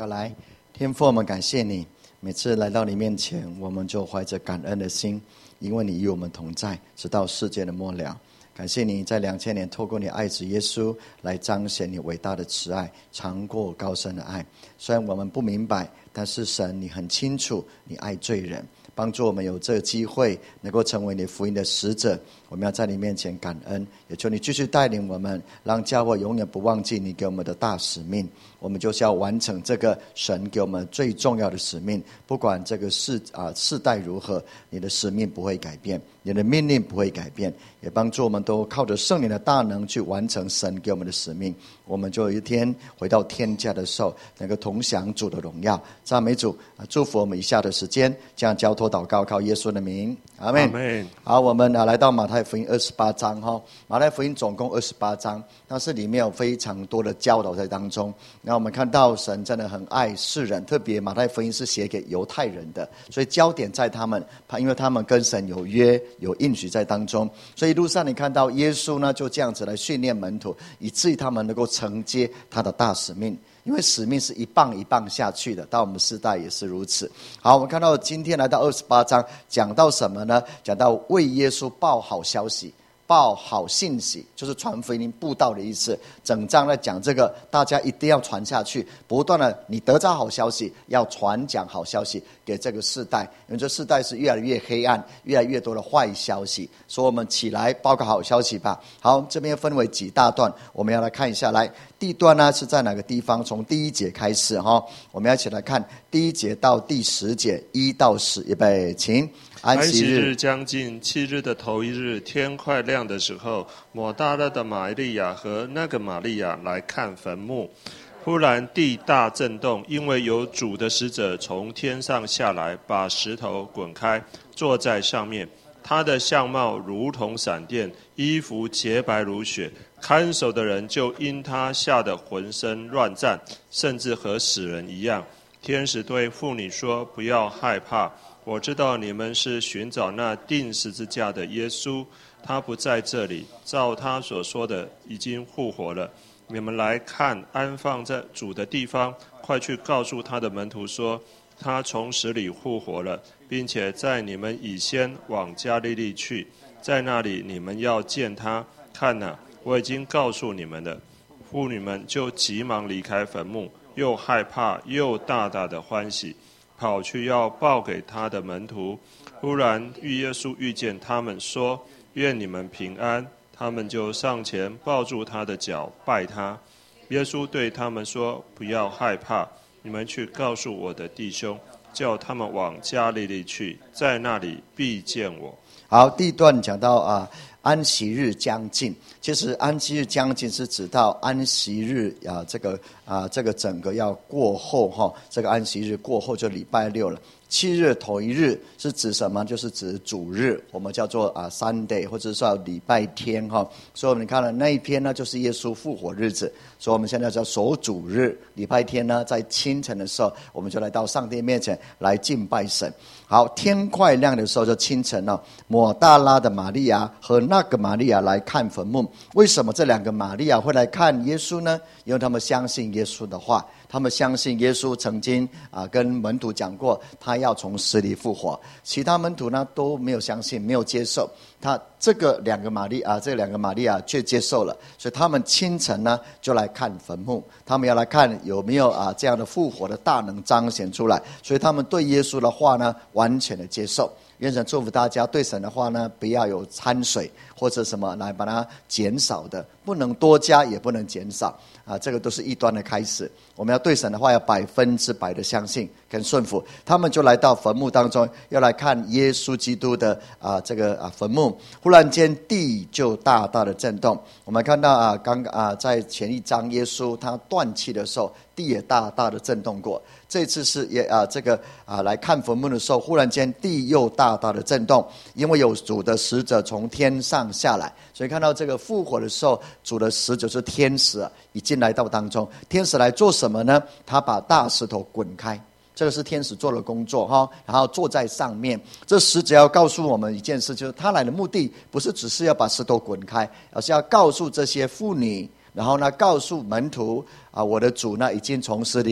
告来。天父，我们感谢你，每次来到你面前，我们就怀着感恩的心，因为你与我们同在，直到世界的末了。感谢你在2000年透过你爱子耶稣来彰显你伟大的慈爱，长过高深的爱。虽然我们不明白，但是神你很清楚，你爱罪人，帮助我们有这个机会能够成为你福音的使者。我们要在你面前感恩，也求你继续带领我们，让教会永远不忘记你给我们的大使命。我们就是要完成这个神给我们最重要的使命，不管这个世代如何，你的使命不会改变，你的命令不会改变，也帮助我们都靠着圣灵的大能去完成神给我们的使命。我们就有一天回到天家的时候，能够同享主的荣耀。赞美主，祝福我们以下的时间，这样交托祷告，靠耶稣的名，阿们。好，我们来到马太福音28章哈。马太福音总共28章，但是里面有非常多的教导在当中。那我们看到神真的很爱世人，特别马太福音是写给犹太人的，所以焦点在他们，因为他们跟神有约有应许在当中。所以一路上你看到耶稣呢就这样子来训练门徒，以至于他们能够承接他的大使命。因为使命是一棒一棒下去的，到我们世代也是如此。好，我们看到今天来到28章，讲到什么呢？讲到为耶稣报好消息，报好信息，就是传福音布道的意思。整章在讲这个，大家一定要传下去，不断的你得着好消息，要传讲好消息给这个世代，因为这世代是越来越黑暗，越来越多的坏消息，所以我们起来报个好消息吧。好，这边分为几大段，我们要来看一下。来，第一段呢是在哪个地方？从第1节开始哈，我们要一起来看第1节到第10节1到10，预备，请。 安息日将近，7日的头1日，天快亮的时候，抹大拉的玛利亚和那个玛利亚来看坟墓。忽然地大震动，因为有主的使者从天上下来，把石头滚开，坐在上面。他的相貌如同闪电，衣服洁白如雪。看守的人就因他吓得浑身乱颤，甚至和死人一样。天使对妇女说：“不要害怕，我知道你们是寻找那钉十字架的耶稣，他不在这里，照他所说的已经复活了。你们来看安放在主的地方，快去告诉他的门徒说，他从死里复活了，并且在你们以先往加利利去，在那里你们要见他。看哪，我已经告诉你们了。”妇女们就急忙离开坟墓，又害怕又大大的欢喜，跑去要报给他的门徒。忽然耶稣遇见他们，说：“愿你们平安。”他们就上前抱住他的脚，拜他。耶稣对他们说：“不要害怕，你们去告诉我的弟兄，叫他们往加利利去，在那里必见我。” 好，第一段讲到安息日将近。其实安息日将近是指到安息日这个整个要过后哈，这个安息日过后就礼拜6了。7日头1日是指什么？就是指主日，我们叫做Sunday， 或者说礼拜天哈。所以我们看了那一篇呢，就是耶稣复活日子，所以我们现在叫守主日。礼拜天呢，在清晨的时候，我们就来到上帝面前来敬拜神。好，天快亮的时候就清晨了，抹大拉的玛利亚和那个玛利亚来看坟墓。为什么这2个玛利亚会来看耶稣呢？因为他们相信耶稣的话，他们相信耶稣曾经跟门徒讲过，他要从死里复活。其他门徒呢都没有相信，没有接受。这2个玛利亚却接受了，所以他们清晨呢就来看坟墓，他们要来看有没有这样的复活的大能彰显出来，所以他们对耶稣的话呢完全的接受。愿神祝福大家，对神的话呢不要有掺水或者什么来把它减少的，不能多加也不能减少这个都是异端的开始。我们要对神的话要100%的相信跟顺服。他们就来到坟墓当中，要来看耶稣基督的这个坟墓。忽然间地就大大的震动。我们看到在前一章耶稣他断气的时候，地也大大的震动过。这次是来看坟墓的时候，忽然间地又大大的震动，因为有主的使者从天上下来。所以看到这个复活的时候，主的使者是天使已经来到当中。天使来做什么呢？他把大石头滚开，这个是天使做的工作哈，然后坐在上面。这使者要告诉我们一件事，就是他来的目的不是只是要把石头滚开，而是要告诉这些妇女，然后呢告诉门徒我的主呢已经从死里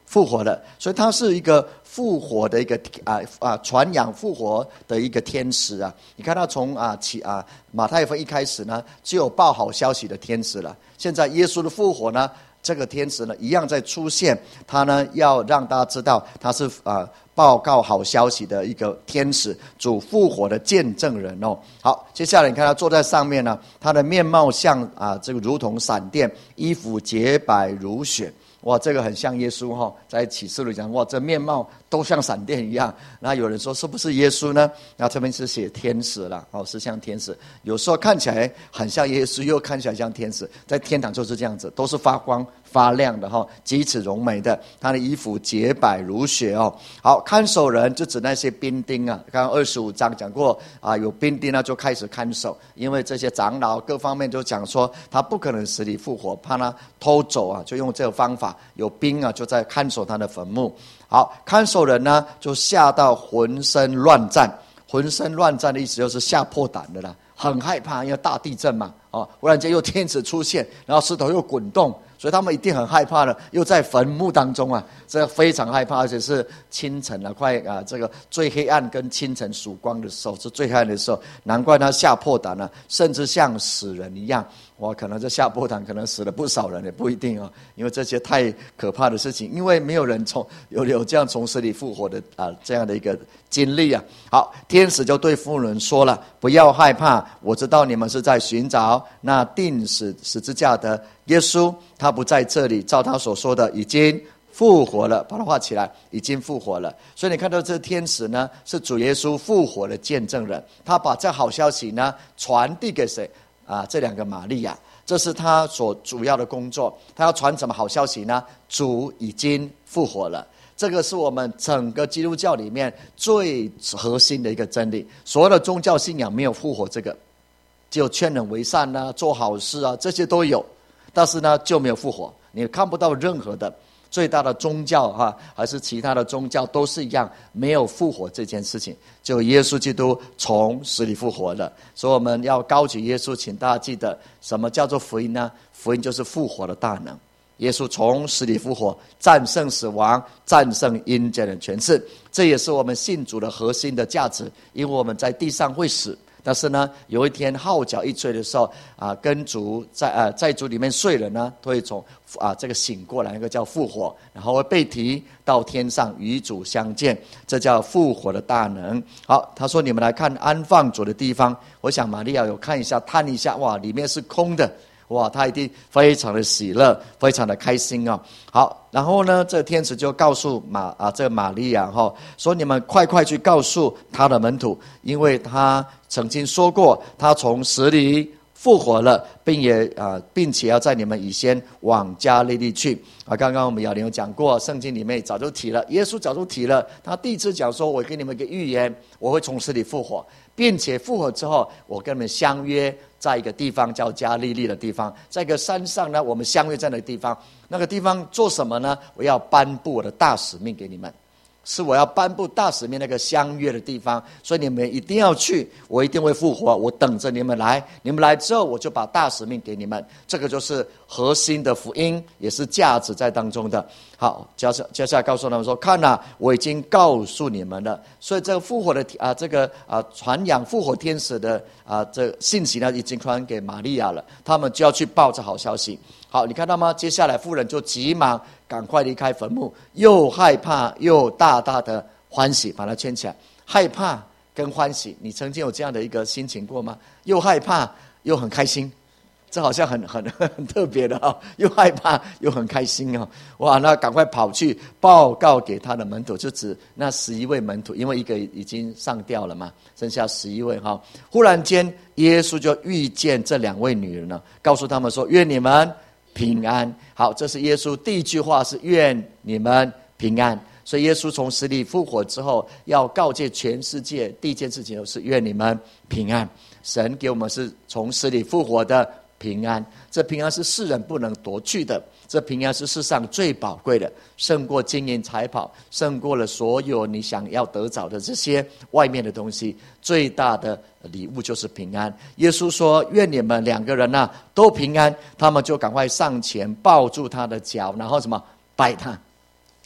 复活了，所以他是一个复活的一个传扬复活的一个天使啊。你看他从马太福音一开始呢，只有报好消息的天使了。现在耶稣的复活呢，这个天使呢一样在出现，他呢要让大家知道他是报告好消息的一个天使，主复活的见证人哦。好，接下来你看他坐在上面呢，他的面貌像这个如同闪电，衣服洁白如雪。哇，这个很像耶稣哈，在启示录讲，哇，这面貌都像闪电一样。那有人说是不是耶稣呢？那这边是写天使了，是像天使。有时候看起来很像耶稣，又看起来像天使。在天堂就是这样子，都是发光发亮的哈，极其荣美的。他的衣服洁白如雪哦。好，看守人就指那些兵丁啊。刚刚25章讲过有兵丁呢就开始看守，因为这些长老各方面都讲说他不可能死里复活，怕他偷走就用这个方法。有兵就在看守他的坟墓。好，看守人呢就吓到浑身乱战。浑身乱战的意思就是吓破胆的啦，很害怕，因为大地震嘛，忽然间又天使出现，然后石头又滚动，所以他们一定很害怕了，又在坟墓当中这非常害怕，而且是清晨快这个最黑暗跟清晨曙光的时候是最黑暗的时候，难怪他吓破胆了，甚至像死人一样。哇，可能这吓破胆，可能死了不少人也不一定因为这些太可怕的事情，因为没有人有这样从死里复活的这样的一个经历好，天使就对妇人说了，不要害怕，我知道你们是在寻找那钉十字架的耶稣，他不在这里，照他所说的已经复活了，把它画起来，已经复活了。所以你看到这天使呢，是主耶稣复活的见证人，他把这好消息呢传递给谁这两个玛利亚，这是他所主要的工作。他要传什么好消息呢？主已经复活了。这个是我们整个基督教里面最核心的一个真理。所有的宗教信仰没有复活这个，只有劝人为善做好事这些都有，但是呢就没有复活。你看不到任何的最大的宗教还是其他的宗教都是一样，没有复活这件事情，就耶稣基督从死里复活了。所以我们要高举耶稣，请大家记得什么叫做福音呢？福音就是复活的大能。耶稣从死里复活，战胜死亡，战胜阴间的权势，这也是我们信主的核心的价值。因为我们在地上会死，但是呢有一天号角一吹的时候跟主在主里面睡了呢，都会从这个醒过来，那个叫复活，然后会被提到天上与主相见，这叫复活的大能。好，他说你们来看安放主的地方。我想玛利亚有看一下探一下，哇，里面是空的，哇，他一定非常的喜乐，非常的开心好，然后呢这天使就告诉这个玛利亚说你们快去告诉他的门徒，因为他曾经说过他从死里复活了，并且要在你们以先往加利利去刚刚我们雅玲有讲过，圣经里面早就提了，耶稣早就提了，他第一次讲说，我给你们一个预言，我会从死里复活，并且复活之后我跟你们相约在一个地方叫加利利的地方，在一个山上呢，我们相约在那个地方。那个地方做什么呢？我要颁布我的大使命给你们，是我要颁布大使命那个相约的地方，所以你们一定要去，我一定会复活，我等着你们来，你们来之后我就把大使命给你们。这个就是核心的福音，也是价值在当中的。好，接下来告诉他们说，看我已经告诉你们了。所以这个复活的传扬复活天使的这个信息呢，已经传给玛利亚了，他们就要去报这好消息。好，你看到吗？接下来妇人就急忙赶快离开坟墓，又害怕又大大的欢喜，把它圈起来。害怕跟欢喜，你曾经有这样的一个心情过吗？又害怕又很开心，这好像很特别的又害怕又很开心哇，那赶快跑去报告给他的门徒，就指那11位门徒，因为一个已经上吊了嘛，剩下11位忽然间耶稣就遇见这2位女人告诉他们说，愿你们平安。好，这是耶稣第一句话，是愿你们平安。所以耶稣从死里复活之后，要告诫全世界第一件事情就是愿你们平安。神给我们是从死里复活的平安，这平安是世人不能夺去的，这平安是世上最宝贵的，胜过金银财宝，胜过了所有你想要得着的这些外面的东西，最大的礼物就是平安。耶稣说愿你们2个人都平安，他们就赶快上前抱住他的脚，然后什么拜他，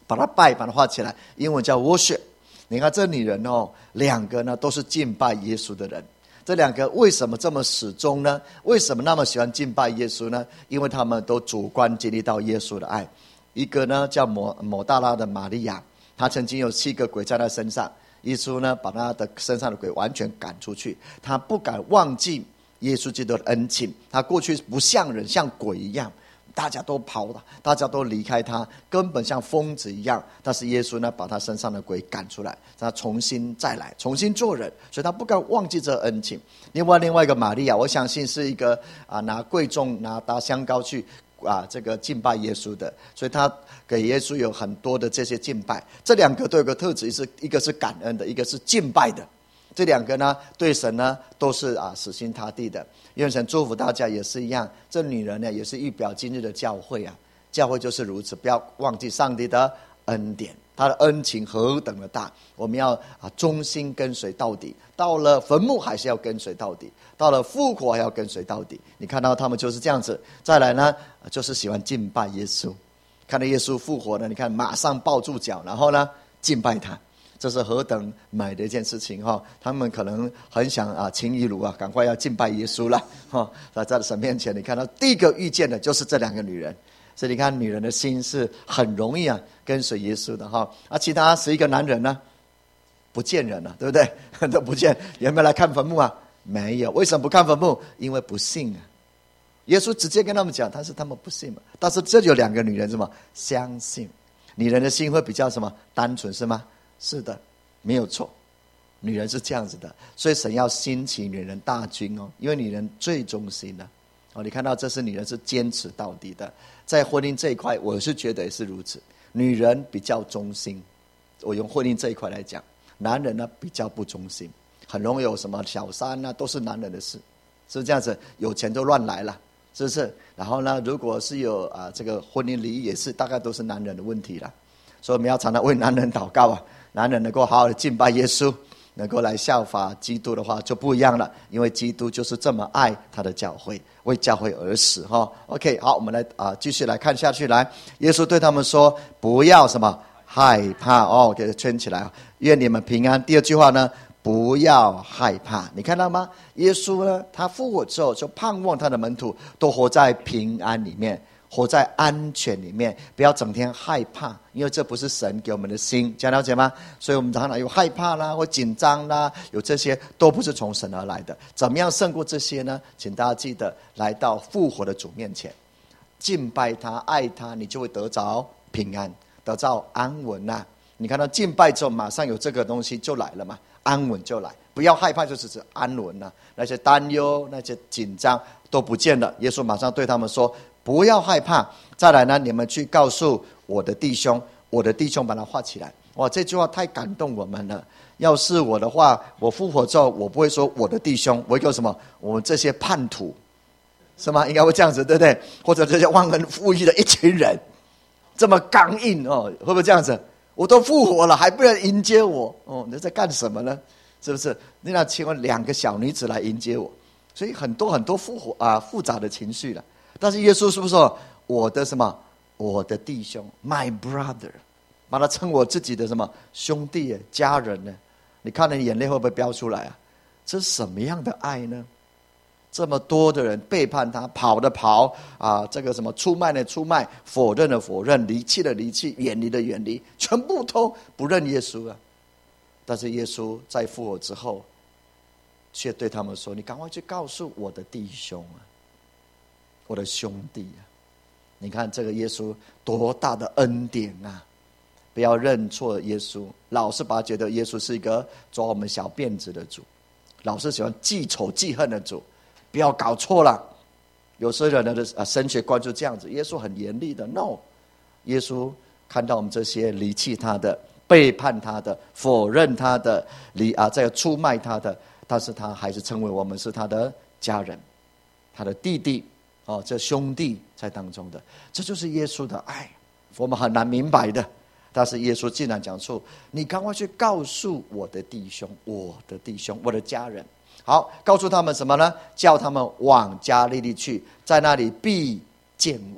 把它画起来，英文叫 worship。你看这女人两个呢都是敬拜耶稣的人。这两个为什么这么始终呢？为什么那么喜欢敬拜耶稣呢？因为他们都主观经历到耶稣的爱。一个呢叫抹大拉的玛利亚，她曾经有7个鬼在她身上，耶稣呢把她的身上的鬼完全赶出去。她不敢忘记耶稣基督的恩情，她过去不像人，像鬼一样，大家都跑了，大家都离开他，根本像疯子一样。但是耶稣呢，把他身上的鬼赶出来，让他重新再来，重新做人，所以他不敢忘记这恩情。另外一个玛利亚，我相信是一个拿贵重拿香膏去这个敬拜耶稣的，所以他给耶稣有很多的这些敬拜。这两个都有个特质，一个是感恩的，一个是敬拜的。这两个呢，对神呢都是死心塌地的。愿神祝福大家也是一样。这女人呢，也是预表今日的教会啊。教会就是如此，不要忘记上帝的恩典，他的恩情何等的大。我们要忠心跟随到底，到了坟墓还是要跟随到底，到了复活还要跟随到底。你看到他们就是这样子。再来呢，就是喜欢敬拜耶稣。看到耶稣复活呢，你看马上抱住脚，然后呢敬拜他。这是何等美的一件事情哈！他们可能很想情义如赶快要敬拜耶稣了哈！在神面前，你看到第一个遇见的就是这两个女人，所以你看女人的心是很容易跟随耶稣的哈。其他11个男人呢，不见人了，对不对？都不见，有没有来看坟墓啊？没有。为什么不看坟墓？因为不信啊。耶稣直接跟他们讲，但是他们不信嘛。但是这有2个女人什么相信？女人的心会比较什么单纯是吗？是的，没有错，女人是这样子的。所以神要兴起女人大军因为女人最忠心了你看到这是女人是坚持到底的。在婚姻这一块，我是觉得也是如此，女人比较忠心。我用婚姻这一块来讲，男人呢比较不忠心，很容易有什么小三都是男人的事，是不是这样子？有钱就乱来了，是不是？然后呢，如果是有这个婚姻离异，也是大概都是男人的问题了。所以我们要常常为男人祷告男人能够好好的敬拜耶稣，能够来效法基督的话就不一样了，因为基督就是这么爱他的教会，为教会而死OK， 好，我们来继续来看下去。来，耶稣对他们说，不要什么害怕给它圈起来，愿你们平安。第二句话呢，不要害怕。你看到吗？耶稣呢，他复活之后就盼望他的门徒都活在平安里面，活在安全里面，不要整天害怕，因为这不是神给我们的心，这样了解吗？所以我们常常有害怕啦，或紧张啦，有这些都不是从神而来的。怎么样胜过这些呢？请大家记得来到复活的主面前，敬拜他，爱他，你就会得着平安，得着安稳你看到敬拜之后，马上有这个东西就来了嘛，安稳就来。不要害怕，就是指安稳那些担忧、那些紧张都不见了。耶稣马上对他们说，不要害怕。再来呢，你们去告诉我的弟兄，我的弟兄把它画起来。哇，这句话太感动我们了。要是我的话，我复活之后，我不会说我的弟兄，我会说什么？我们这些叛徒，是吗？应该会这样子，对不对？或者这些忘恩负义的一群人，这么刚硬会不会这样子？我都复活了，还不能迎接我你在干什么呢？是不是？你那请问2个小女子来迎接我，所以很多复杂的情绪了。但是耶稣是不是说我的什么？我的弟兄 ，my brother， 把他称我自己的什么兄弟家人呢？你看了眼泪会不会飙出来这是什么样的爱呢？这么多的人背叛他，跑的跑这个什么出卖的出卖，否认的否认，离弃的离弃，远离的远离，全部都不认耶稣但是耶稣在复活之后，却对他们说：“你赶快去告诉我的弟兄我的兄弟你看这个耶稣多大的恩典不要认错耶稣，老是把他觉得耶稣是一个抓我们小辫子的主，老是喜欢记仇记恨的主。不要搞错了，有些人的神学观就这样子，耶稣很严厉的 ，no， 耶稣看到我们这些离弃他的、背叛他的、否认他的、这个出卖他的，但是他还是称为我们是他的家人，他的弟弟这兄弟在当中的，这就是耶稣的爱，我们很难明白的。但是耶稣竟然讲出：你赶快去告诉我的弟兄，我的弟兄，我的家人。好，告诉他们什么呢？叫他们往加利利去，在那里必见我。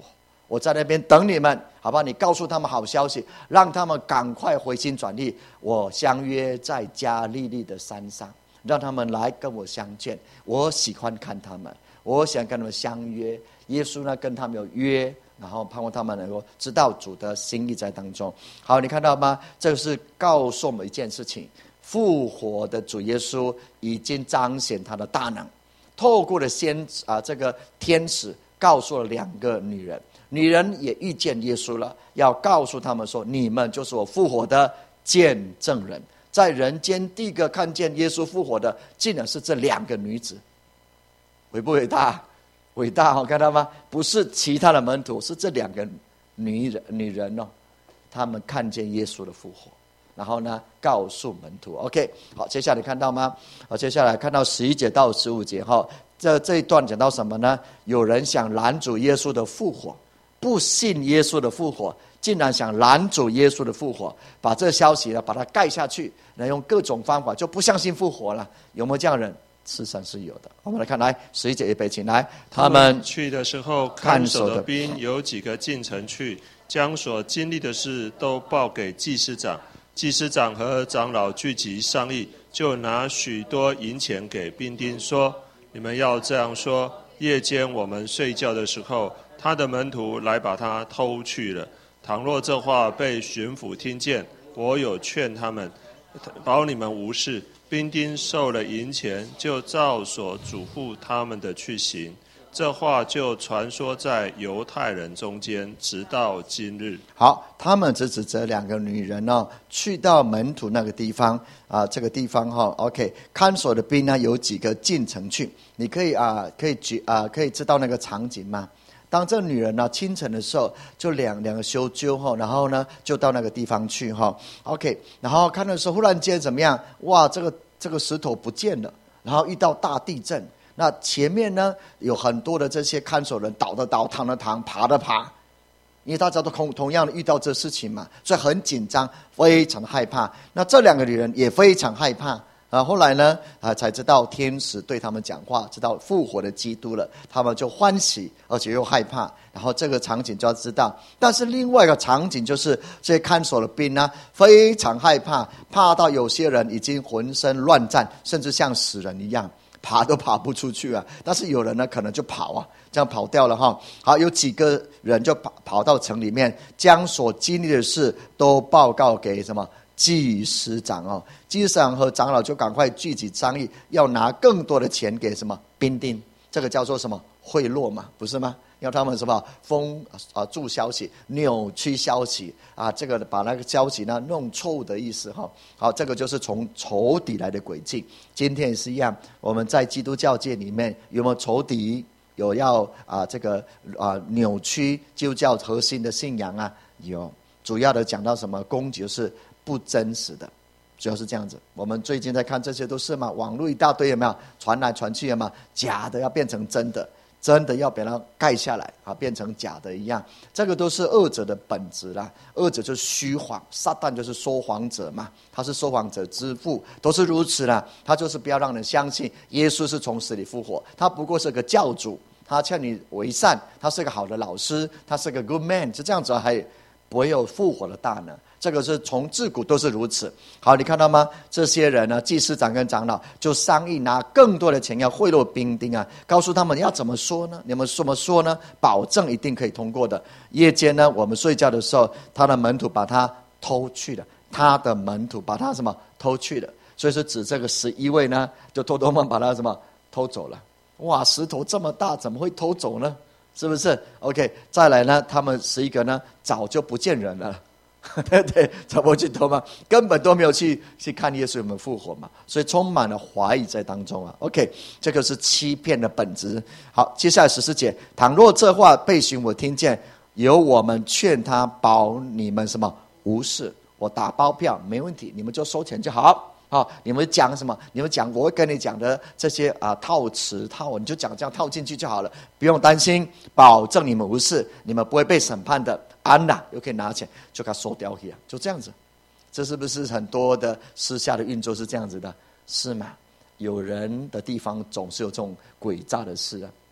我在那边等你们，好吧？你告诉他们好消息，让他们赶快回心转意。我相约在加利利的山上，让他们来跟我相见。我喜欢看他们，我想跟他们相约。耶稣呢跟他们有约，然后盼望他们能够知道主的心意在当中。好，你看到吗？这是告诉我们一件事情：复活的主耶稣已经彰显他的大能，透过了这个天使告诉了2个女人。女人也遇见耶稣了，要告诉他们说：你们就是我复活的见证人。在人间第一个看见耶稣复活的，竟然是这2个女子，伟不伟大？伟大，看到吗？不是其他的门徒，是这2个女人哦，他们看见耶稣的复活，然后呢告诉门徒。 OK， 好，接下来看到吗？接下来看到11节到15节这一段讲到什么呢？有人想拦阻耶稣的复活，不信耶稣的复活，竟然想拦阻耶稣的复活，把这个消息呢把它盖下去，用各种方法就不相信复活了。有没有这样的人？事实上是有的。我们来看，来11节预备，请来。他们去的时候，看守的兵有几个进城去，将所经历的事都报给祭司长。祭司长和长老聚集商议，就拿许多银钱给兵丁，说：你们要这样说，夜间我们睡觉的时候，他的门徒来把他偷去了。倘若这话被巡抚听见，我有劝他们，保你们无事。兵丁受了银钱，就照所嘱咐他们的去行。这话就传说在犹太人中间，直到今日。 好，他们只指责2个女人去到门徒那个地方这个地方OK， 看守的兵呢有几个进城去。你可以可以知道那个场景吗？当这女人清晨的时候，就两个修究然后呢就到那个地方去OK， 然后看的时候，忽然间怎么样？哇，这个石头不见了，然后遇到大地震。那前面呢有很多的这些看守人，倒的倒，躺的躺，爬的爬，因为大家都同样的遇到这事情嘛，所以很紧张，非常害怕。那这2个女人也非常害怕。后来呢才知道天使对他们讲话，知道复活的基督了，他们就欢喜，而且又害怕。然后这个场景就要知道。但是另外一个场景就是这些看守的兵呢非常害怕，怕到有些人已经浑身乱颤，甚至像死人一样，爬都爬不出去但是有人呢可能就跑这样跑掉了好，有几个人就跑到城里面，将所经历的事都报告给什么祭司长祭司长和长老就赶快聚集商议，要拿更多的钱给什么兵丁。这个叫做什么贿赂嘛，不是吗？要他们什么助消息，扭曲消息这个把那个消息呢弄错误的意思好，这个就是从仇敌来的诡计。今天也是一样，我们在基督教界里面有没有仇敌？有要扭曲基督教核心的信仰有。主要的讲到什么攻击是不真实的，主要是这样子。我们最近在看这些都是嘛，网络一大堆，有没有传来传去？有没有假的要变成真的，真的要把它盖下来变成假的一样。这个都是恶者的本质啦。恶者就是虚谎，撒旦就是说谎者嘛，他是说谎者之父，都是如此啦。他就是不要让人相信耶稣是从死里复活，他不过是个教主，他劝你为善，他是个好的老师，他是个 good man， 就这样子，还不会有复活的大能。这个是从自古都是如此。好，你看到吗？这些人呢，祭司长跟长老就商议拿更多的钱要贿赂兵丁告诉他们要怎么说呢？你们怎么说呢？保证一定可以通过的。夜间呢，我们睡觉的时候，他的门徒把他偷去了。他的门徒把他什么偷去了？所以说指这个11位呢，就偷偷们把他什么偷走了。哇，石头这么大，怎么会偷走呢？是不是 ？OK， 再来呢，他们11个呢，早就不见人了。对，怎么去偷嘛？根本都没有去看耶稣有没有复活嘛，所以充满了怀疑在当中OK， 这个是欺骗的本质。好，接下来14节，倘若这话被巡抚听见，由我们劝他保你们什么无事，我打包票没问题，你们就收钱就好。你们讲什么？你们讲我会跟你讲的这些套词套，你就讲这样套进去就好了，不用担心，保证你们无事，你们不会被审判的。安啦，又可以拿钱就给他收掉去就这样子。这是不是很多的私下的运作是这样子的？是吗？有人的地方总是有这种诡诈的事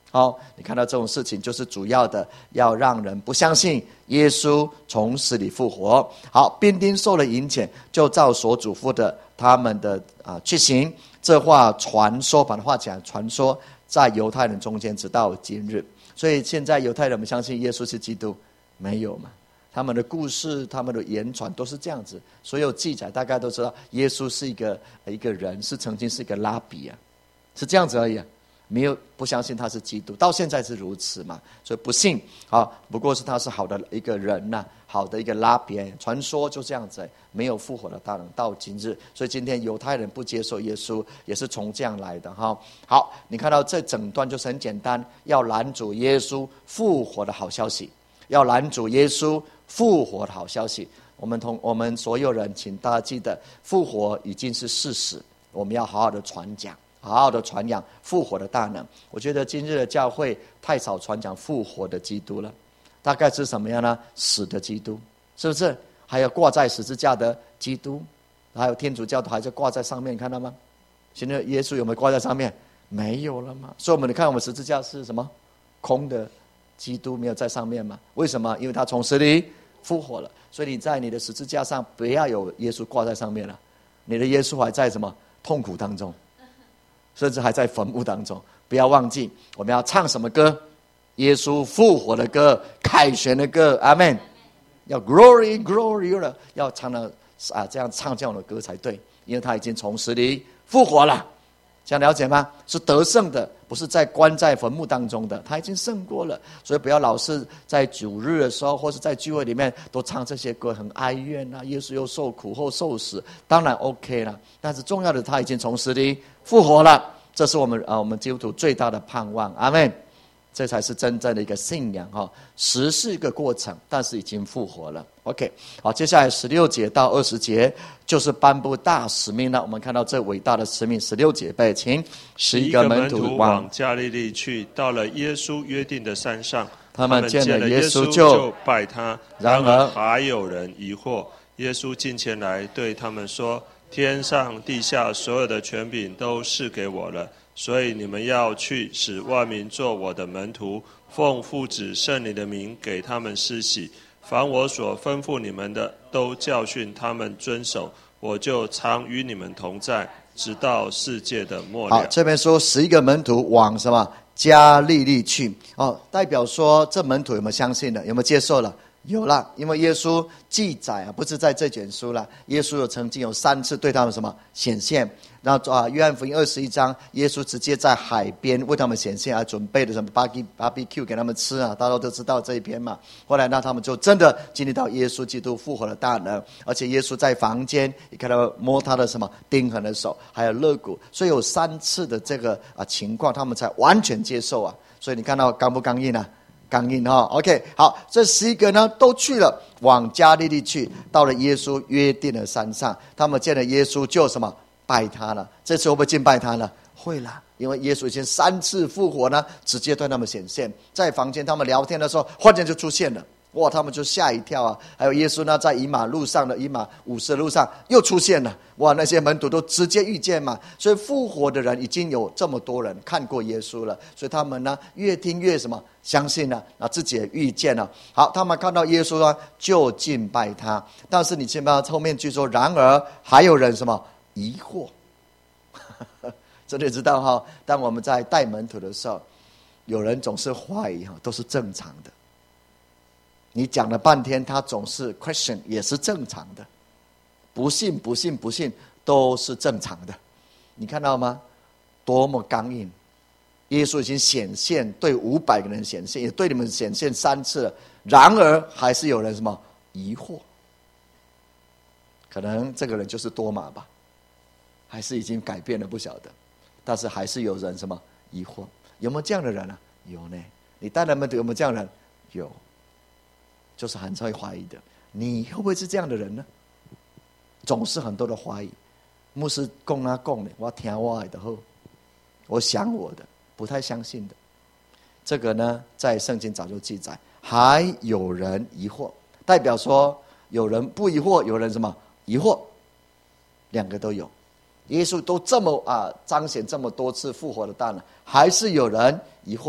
好，你看到这种事情，就是主要的要让人不相信耶稣从死里复活。好，兵丁受了引遣，就照所嘱咐的他们的去行。这话传说，把它话讲传说，在犹太人中间直到今日。所以现在犹太人们相信耶稣是基督没有嘛？他们的故事、他们的言传都是这样子。所有记载大概都知道，耶稣是一个人，是曾经是一个拉比啊，是这样子而已啊。没有不相信他是基督，到现在是如此嘛？所以不信啊，不过是他是好的一个人呐，好的一个拉比。传说就这样子，没有复活的大能到今日。所以今天犹太人不接受耶稣，也是从这样来的哈。好，你看到这整段就是很简单，要拦阻耶稣复活的好消息，要拦阻耶稣复活的好消息。我们所有人，请大家记得，复活已经是事实，我们要好好的传讲。好好的传扬复活的大能。我觉得今日的教会太少传讲复活的基督了，大概是什么样呢？死的基督，是不是？还有挂在十字架的基督，还有天主教徒还是挂在上面，你看到吗？现在耶稣有没有挂在上面？没有了嘛。所以你看我们十字架是什么？空的，基督没有在上面嘛？为什么？因为他从死里复活了。所以你在你的十字架上不要有耶稣挂在上面了，你的耶稣还在什么？痛苦当中，甚至还在坟墓当中。不要忘记我们要唱什么歌？耶稣复活的歌，凯旋的歌，阿们。要 glory glory 了，要唱的这样唱这样的歌才对，因为他已经从死里复活了。这样了解吗？是得胜的，不是在关在坟墓当中的，他已经胜过了。所以不要老是在主日的时候或是在聚会里面都唱这些歌，很哀怨啊，耶稣又受苦后受死，当然 OK 了，但是重要的他已经从死里复活了，这是我们基督徒最大的盼望，阿们。这才是真正的一个信仰哈，死是一个过程，但是已经复活了。OK， 好，接下来16节到20节就是颁布大使命了。我们看到这伟大的使命，16节背，请11个门徒往加利利去，到了耶稣约定的山上， 他们见了耶稣就拜他。 然而还有人疑惑，耶稣近前来对他们说：天上地下所有的权柄都是给我了。所以你们要去，使万民做我的门徒，奉父子圣灵的名给他们施洗。凡我所吩咐你们的，都教训他们遵守。我就常与你们同在，直到世界的末了。 好，这边说11个门徒往什么？加利利去。代表说这门徒有没有相信了？有没有接受了？有了，因为耶稣记载不是在这卷书了。耶稣曾经有3次对他们什么显现？然后约翰福音21章，耶稣直接在海边为他们显现，准备的什么 barbecue 给他们吃啊，大家都知道这一篇嘛。后来呢，他们就真的经历到耶稣基督复活的大能，而且耶稣在房间，你看到摸他的什么钉痕的手，还有肋骨，所以有3次的这个情况，他们才完全接受啊。所以你看到刚不刚硬啊？刚硬哈 ，OK， 好，这11个呢都去了，往加利利去，到了耶稣约定的山上，他们见了耶稣就什么拜他了。这次会不会敬拜他了？会啦，因为耶稣已经3次复活呢，直接对他们显现，在房间他们聊天的时候，忽然就出现了。哇，他们就吓一跳啊！还有耶稣呢，在以马路上的以马五斯的路上又出现了。哇，那些门徒都直接遇见嘛。所以复活的人已经有这么多人看过耶稣了，所以他们呢越听越什么相信了，自己也遇见了。好，他们看到耶稣呢就敬拜他。但是你知道后面据说，然而还有人什么疑惑？这你知道哈？当我们在带门徒的时候，有人总是怀疑都是正常的。你讲了半天，他总是 question， 也是正常的。不信都是正常的。你看到吗？多么刚硬！耶稣已经显现，对500个人显现，也对你们显现3次了。然而还是有人什么疑惑？可能这个人就是多马吧，还是已经改变了不晓得。但是还是有人什么疑惑？有没有这样的人啊？有呢。你带人们有没有这样的人？有。就是很会怀疑的，你会不会是这样的人呢？总是很多的怀疑。牧师讲啊讲的，我听我的后，我想我的，不太相信的。这个呢，在圣经早就记载。还有人疑惑，代表说有人不疑惑，有人什么疑惑，两个都有。耶稣都这么彰显这么多次复活的大能，还是有人疑惑，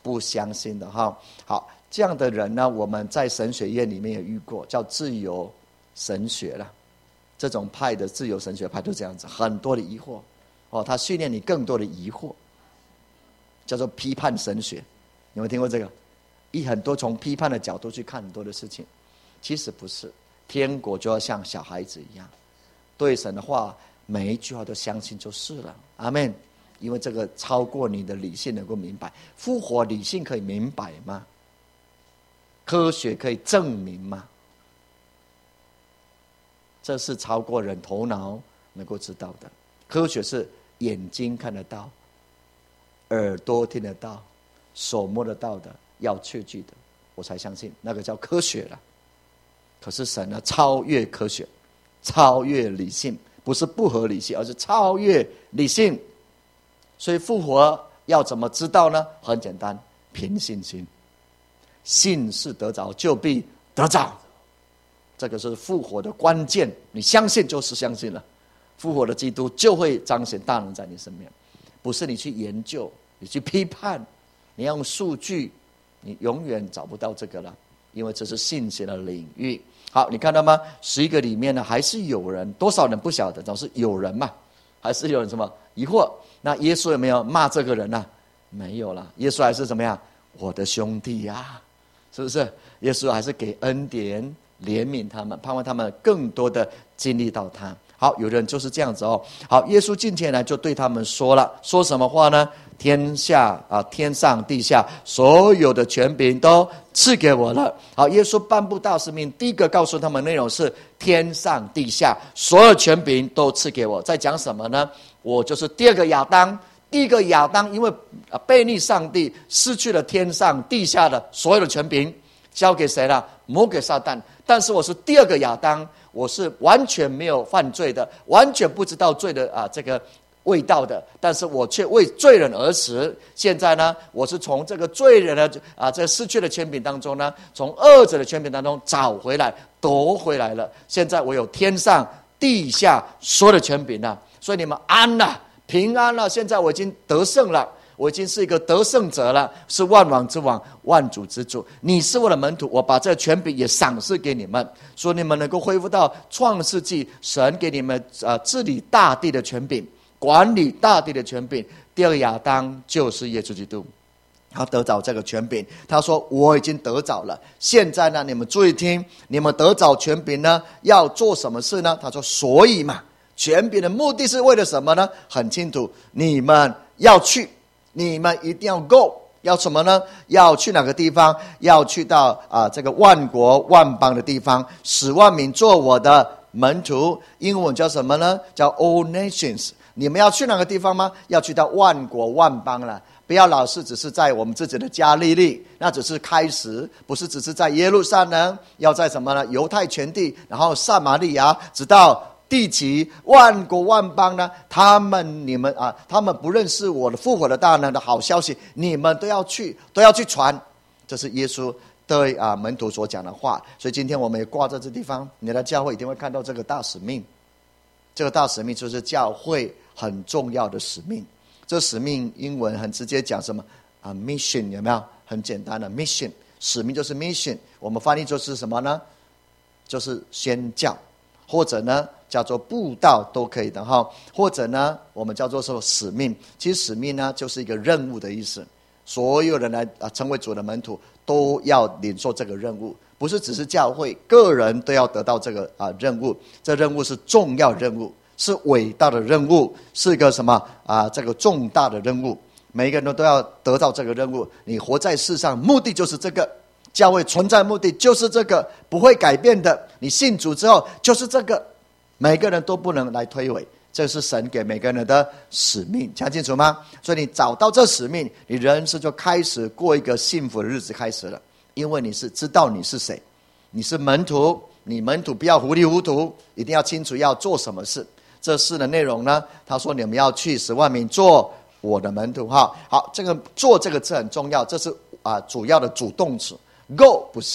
不相信的哈。好，这样的人呢，我们在神学院里面也遇过，叫自由神学了。这种派的自由神学派就这样子，很多的疑惑他训练你更多的疑惑，叫做批判神学。有没有听过这个？以很多从批判的角度去看很多的事情，其实不是。天国就要像小孩子一样，对神的话每一句话都相信就是了。阿们。因为这个超过你的理性能够明白。复活理性可以明白吗？科学可以证明吗？这是超过人头脑能够知道的。科学是眼睛看得到，耳朵听得到，手摸得到的，要确据的，我才相信那个叫科学了。可是神呢，超越科学，超越理性，不是不合理性，而是超越理性。所以复活要怎么知道呢？很简单，凭信心。信是得着，就必得着。这个是复活的关键，你相信就是相信了，复活的基督就会彰显大能在你身边。不是你去研究，你去批判，你要用数据，你永远找不到这个了，因为这是信心的领域。好，你看到吗？11个里面呢，还是有人，多少人不晓得，总是有人嘛，还是有人什么疑惑。那耶稣有没有骂这个人呢？没有了，耶稣还是怎么样？我的兄弟呀，是不是？耶稣还是给恩典怜悯他们，盼望他们更多的经历到他。好，有人就是这样子好，耶稣进前来就对他们说了，说什么话呢？天上地下所有的权柄都赐给我了。好，耶稣颁布大使命，第一个告诉他们内容是天上地下所有权柄都赐给我。在讲什么呢？我就是第二个亚当。第一个亚当因为悖逆上帝，失去了天上地下的所有的权柄，交给谁了？魔给撒旦。但是我是第二个亚当，我是完全没有犯罪的，完全不知道罪的这个味道的，但是我却为罪人而死。现在呢，我是从这个罪人的这个失去的权柄当中呢，从恶者的权柄当中找回来，夺回来了。现在我有天上地下所有的权柄了，所以你们安了，平安了。现在我已经得胜了，我已经是一个得胜者了，是万王之王，万主之主。你是我的门徒，我把这权柄也赏赐给你们，说你们能够恢复到创世纪神给你们治理大地的权柄，管理大地的权柄。第二个亚当就是耶稣基督，他得着这个权柄。他说我已经得着了，现在呢，你们注意听，你们得着权柄呢，要做什么事呢？他说所以嘛，权柄的目的是为了什么呢？很清楚，你们要去，你们一定要 go， 要什么呢？要去哪个地方？要去到这个万国万邦的地方，使万民做我的门徒。英文叫什么呢？叫 all nations。你们要去哪个地方吗？要去到万国万邦了。不要老是只是在我们自己的加利利，那只是开始，不是只是在耶路撒冷，要在什么呢？犹太全地，然后撒玛利亚，直到地极，万国万邦呢？他们不认识我的复活的大能的好消息，你们都要去传。这是耶稣对门徒所讲的话。所以今天我们也挂在这地方，你的教会一定会看到这个大使命。这个大使命就是教会很重要的使命。这使命英文很直接讲什么mission， 有没有？很简单的 mission， 使命就是 mission， 我们翻译就是什么呢？就是宣教，或者呢叫做布道都可以的哈，或者呢我们叫做说使命。其实使命呢就是一个任务的意思，所有人来成为主的门徒都要领受这个任务，不是只是教会，个人都要得到这个任务。这任务是重要任务，是伟大的任务，是一个什么这个重大的任务。每一个人都要得到这个任务。你活在世上目的就是这个，教会存在目的就是这个，不会改变的。你信主之后就是这个，每个人都不能来推诿，这是神给每个人的使命，讲清楚吗？所以你找到这使命，你人生就开始过一个幸福的日子开始了。因为你是知道你是谁，你是门徒，你门徒不要糊里糊涂，一定要清楚要做什么事。这事的内容呢，他说你们要去使万民做我的门徒。好，这个做这个字很重要，这是主要的主动词。 Go 不是，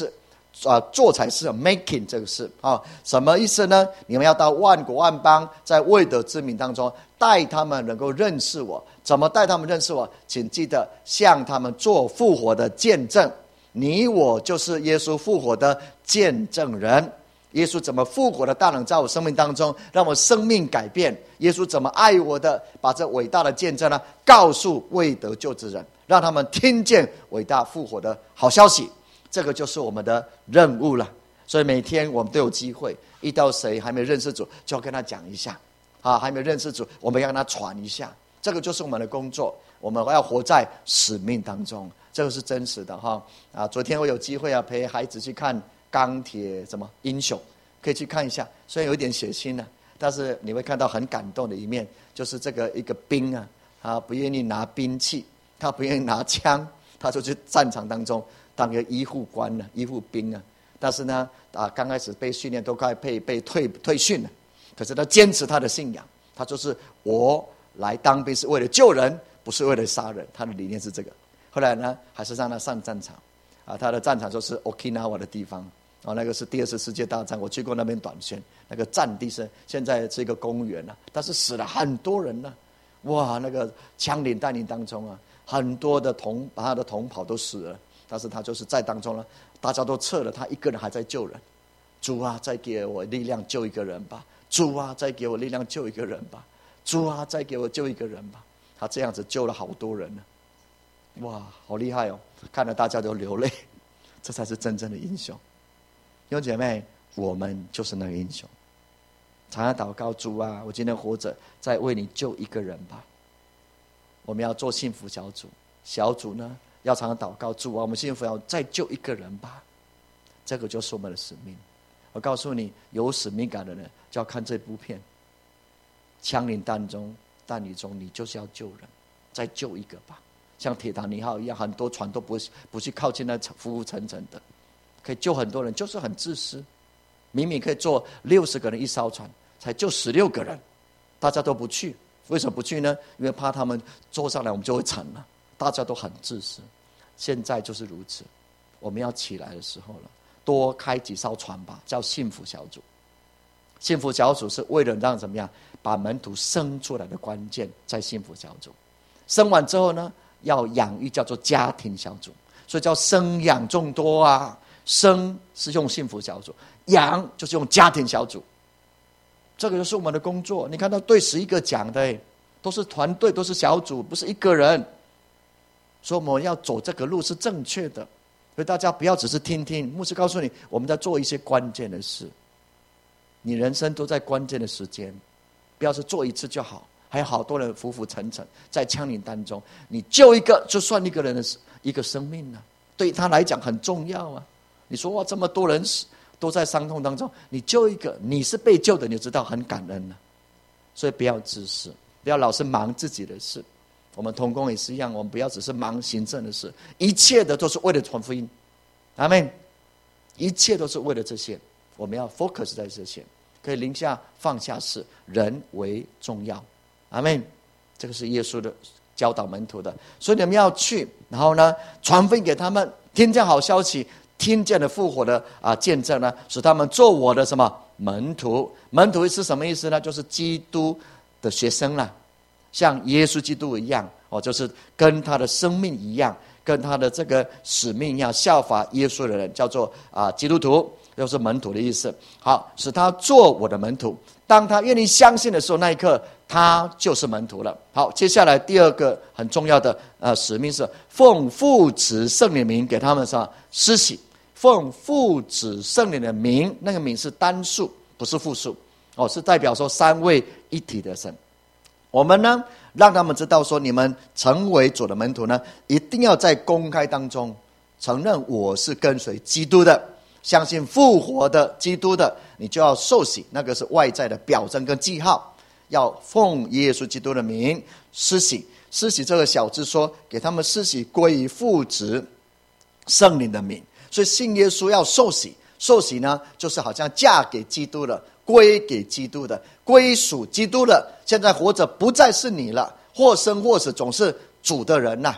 做才是 making 这个事什么意思呢？你们要到万国万邦，在未得之名当中带他们能够认识我。怎么带他们认识我？请记得向他们做复活的见证。你我就是耶稣复活的见证人。耶稣怎么复活的大能在我生命当中，让我生命改变。耶稣怎么爱我的，把这伟大的见证呢告诉未得救之人，让他们听见伟大复活的好消息。这个就是我们的任务了。所以每天我们都有机会，遇到谁还没认识主，就要跟他讲一下还没认识主，我们要跟他传一下。这个就是我们的工作，我们要活在使命当中，这个是真实的昨天我有机会陪孩子去看钢铁英雄，可以去看一下。虽然有一点血腥但是你会看到很感动的一面，就是这个一个兵他不愿意拿兵器，他不愿意拿枪，他就去战场当中当一个医护官医护兵但是呢刚开始被训练都快被退训了，可是他坚持他的信仰，他就是我来当兵是为了救人，不是为了杀人，他的理念是这个。后来呢还是让他上战场他的战场就是 Okinawa 的地方那个是第2次世界大战，我去过那边短宣，那个战地是现在是一个公园但是死了很多人哇，那个枪林弹雨当中很多的把他的同袍都死了，但是他就是在当中大家都撤了，他一个人还在救人。主啊，再给我力量救一个人吧！主啊，再给我力量救一个人吧！主啊，再给我救一个人吧！他这样子救了好多人哇，好厉害看了大家都流泪，这才是真正的英雄。弟兄姐妹，我们就是那个英雄。常常祷告，主啊，我今天活着，再为你救一个人吧。我们要做幸福小组，小组呢要常常祷告，主啊，我们幸福要再救一个人吧。这个就是我们的使命。我告诉你，有使命感的人就要看这部片。枪林弹雨中，你就是要救人，再救一个吧。像铁达尼号一样，很多船都不去靠近那浮浮沉沉的，可以救很多人，就是很自私。明明可以坐60个人一艘船，才救16个人，大家都不去。为什么不去呢？因为怕他们坐上来我们就会惨了。大家都很自私，现在就是如此。我们要起来的时候了，多开几艘船吧，叫幸福小组。幸福小组是为了让怎么样把门徒生出来的关键，在幸福小组生完之后呢，要养育，叫做家庭小组，所以叫生养众多生是用幸福小组，养就是用家庭小组。这个就是我们的工作。你看到对11个讲的都是团队，都是小组，不是一个人。所以我们要走这个路是正确的。所以大家不要只是听听，牧师告诉你我们在做一些关键的事。你人生都在关键的时间，不要是做一次就好，还有好多人浮浮沉沉在枪林弹中，你救一个就算一个人的一个生命对他来讲很重要你说哇，这么多人死都在伤痛当中，你救一个，你是被救的，你就知道很感恩所以不要自私，不要老是忙自己的事。我们同工也是一样，我们不要只是忙行政的事，一切的都是为了传福音。阿们，一切都是为了这些，我们要 focus 在这些，可以临下放下事，人为重要。阿们，这个是耶稣的教导门徒的。所以你们要去，然后呢传福音给他们，听见好消息，听见了复活的见证呢，使他们做我的什么门徒。门徒是什么意思呢？就是基督的学生像耶稣基督一样就是跟他的生命一样，跟他的这个使命一样，效法耶稣的人叫做基督徒，就是门徒的意思。好，使他做我的门徒。当他愿意相信的时候，那一刻他就是门徒了。好，接下来第二个很重要的使命是奉父子圣灵名给他们施洗。奉父子圣灵的名，那个名是单数，不是复数是代表说三位一体的神。我们呢让他们知道说，你们成为主的门徒呢，一定要在公开当中承认我是跟随基督的，相信复活的基督的，你就要受洗，那个是外在的表征跟记号。要奉耶稣基督的名施洗。施洗这个小字说，给他们施洗归于父子圣灵的名。所以信耶稣要受洗，受洗呢就是好像嫁给基督了，归给基督的，归属基督了。现在活着不再是你了，或生或死总是主的人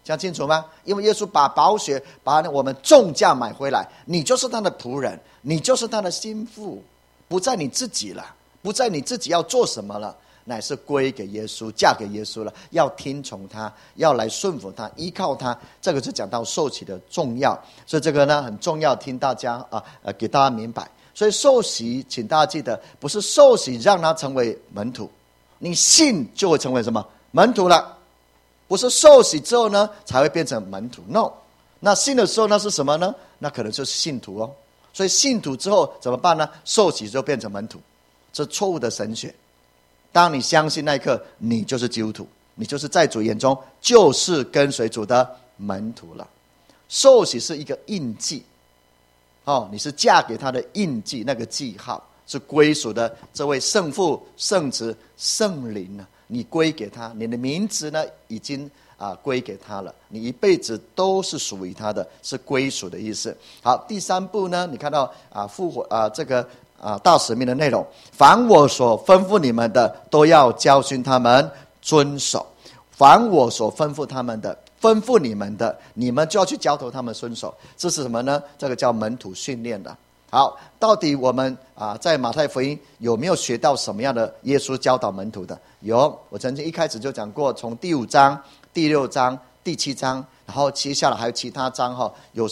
讲清楚吗？因为耶稣把宝血把我们重价买回来，你就是他的仆人，你就是他的心腹，不在你自己了，不在你自己要做什么了，乃是归给耶稣，嫁给耶稣了，要听从他，要来顺服他，依靠他。这个就讲到受洗的重要，所以这个呢很重要，听大家给大家明白。所以受洗，请大家记得，不是受洗让他成为门徒，你信就会成为什么门徒了，不是受洗之后呢才会变成门徒。No， 那信的时候那是什么呢？那可能就是信徒哦。所以信徒之后怎么办呢？受洗就变成门徒，这错误的神学。当你相信那一刻，你就是基督徒，你就是在主眼中就是跟随主的门徒了。受洗是一个印记，你是嫁给他的印记，那个记号是归属的这位圣父、圣子、圣灵呢，你归给他，你的名字呢已经归给他了，你一辈子都是属于他的，是归属的意思。好，第三步呢，你看到复活这个大使命的内容，凡我所吩咐你们的，都要教训他们遵守。凡我所吩咐他们的，吩咐你们的，你们就要去教导他们遵守。这是什么呢？这个叫门徒训练的。好，到底我们在马太福音有没有学到什么样的耶稣教导门徒的？有，我曾经一开始就讲过，从第5章、第6章、第7章，然后接下来还有其他章有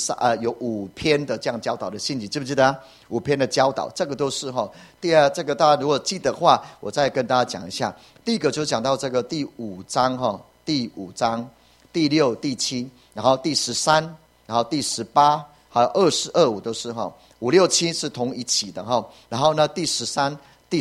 5篇的这样教导的信息，记不记得？5篇的教导，这个都是第二，这个大家如果记得的话，我再跟大家讲一下。第一个就讲到这个第5章第5章、第6、第7，然后第13，然后第18，还有24、25都是5、6、7是同一起的然后呢，第13、第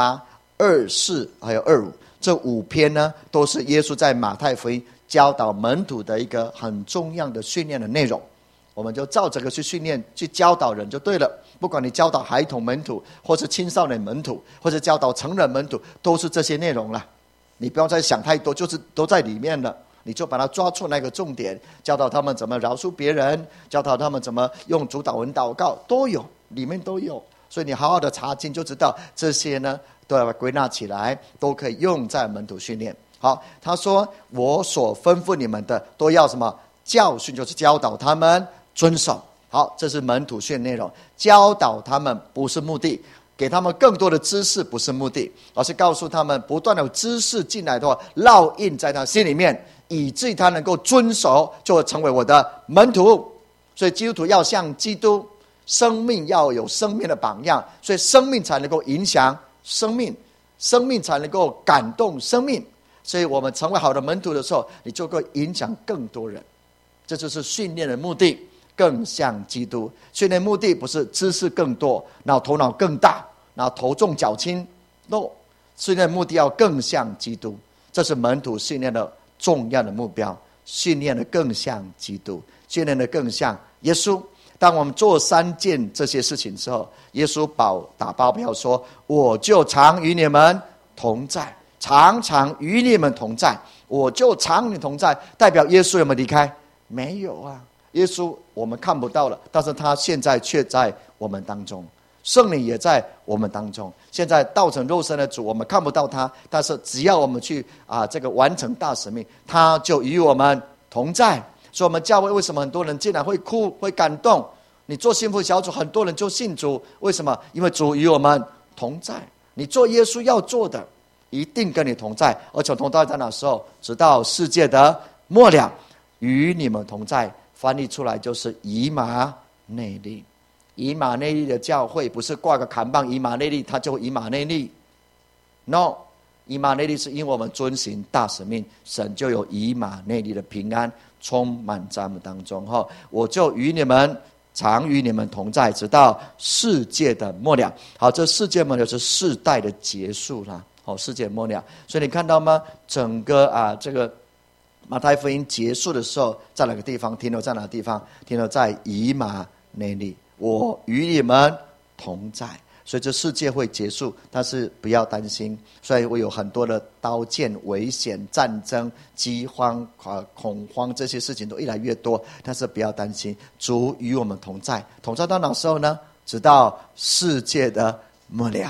18、24还有25，这5篇呢都是耶稣在马太福音教导门徒的一个很重要的训练的内容。我们就照这个去训练，去教导人就对了。不管你教导孩童门徒，或是青少年门徒，或者教导成人门徒，都是这些内容了。你不要再想太多，就是都在里面了。你就把它抓出那个重点，教导他们怎么饶恕别人，教导他们怎么用主祷文祷告，都有，里面都有。所以你好好的查经就知道，这些呢都要归纳起来，都可以用在门徒训练。好，他说我所吩咐你们的，都要什么？教训，就是教导他们遵守。好，这是门徒训练内容。教导他们不是目的，给他们更多的知识不是目的，而是告诉他们不断的有知识进来的话，烙印在他心里面，以至于他能够遵守，就会成为我的门徒。所以基督徒要像基督，生命要有生命的榜样，所以生命才能够影响生命，生命才能够感动生命。所以我们成为好的门徒的时候，你就会影响更多人。这就是训练的目的，更像基督。训练目的不是知识更多，然后头脑更大，然后头重脚轻。No， 训练目的要更像基督，这是门徒训练的重要的目标。训练的更像基督，训练的更像耶稣。当我们做3件这些事情之后，耶稣打包票说：“我就常与你们同在，常常与你们同在。”我就常与你同在，代表耶稣有没有离开？没有啊，耶稣我们看不到了，但是他现在却在我们当中，圣灵也在我们当中。现在道成肉身的主，我们看不到他，但是只要我们去这个完成大使命，他就与我们同在。所以我们教会为什么很多人进来会哭会感动？你做幸福小组，很多人就信主，为什么？因为主与我们同在。你做耶稣要做的，一定跟你同在，而且同在在哪时候？直到世界的末了，与你们同在。翻译出来就是以马内利。以马内利的教会不是挂个看板以马内利，它就以马内利。No， 以马内利是因为我们遵行大使命，神就有以马内利的平安充满在我们当中。我就与你们常与你们同在，直到世界的末了。好，这世界末了是世代的结束了。世界末了，所以你看到吗？整个这个马太福音结束的时候，在哪个地方停留？在哪个地方停留？在以马内利，我与你们同在。所以这世界会结束，但是不要担心。所以会有很多的刀剑、危险、战争、饥荒、恐慌，这些事情都越来越多，但是不要担心，主与我们同在。同在到哪时候呢？直到世界的末了。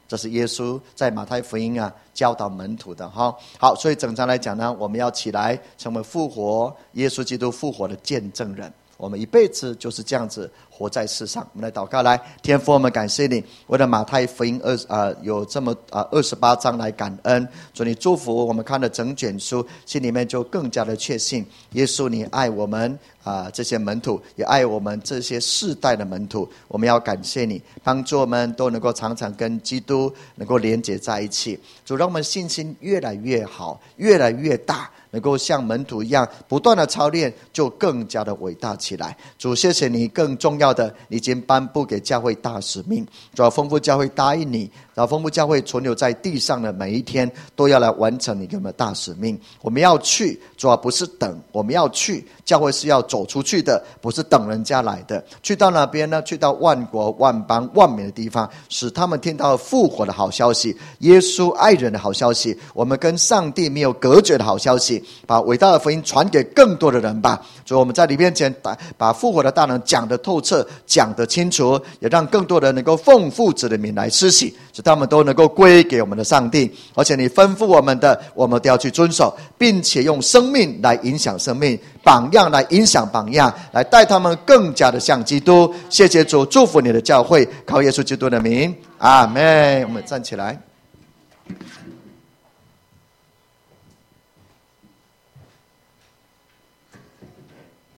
这是耶稣在马太福音教导门徒的哈。好，所以整章来讲呢，我们要起来成为复活耶稣基督复活的见证人。我们一辈子就是这样子活在世上。我们来祷告，来，天父，我们感谢你，为了马太福音有这么28章来感恩。主，你祝福我们看了整卷书，心里面就更加的确信，耶稣你爱我们这些门徒，也爱我们这些世代的门徒。我们要感谢你，帮助我们都能够常常跟基督能够连结在一起。主，让我们信心越来越好，越来越大，能够像门徒一样不断的操练，就更加的伟大起来。主，谢谢你，更重要的，你已经颁布给教会大使命。主要丰富教会答应你，然后丰富教会存留在地上的每一天都要来完成你给我们的大使命。我们要去，主要不是等，我们要去。教会是要走出去的，不是等人家来的。去到哪边呢？去到万国万邦万民的地方，使他们听到复活的好消息，耶稣爱人的好消息，我们跟上帝没有隔绝的好消息，把伟大的福音传给更多的人吧。所以我们在你面前把复活的大能讲得透彻，讲得清楚，也让更多人能够奉父子的名来施洗，使他们都能够归给我们的上帝。而且你吩咐我们的，我们都要去遵守，并且用生命来影响生命，榜样来影响榜样，来带他们更加的像基督。谢谢主，祝福你的教会，靠耶稣基督的名，阿们。我们站起来。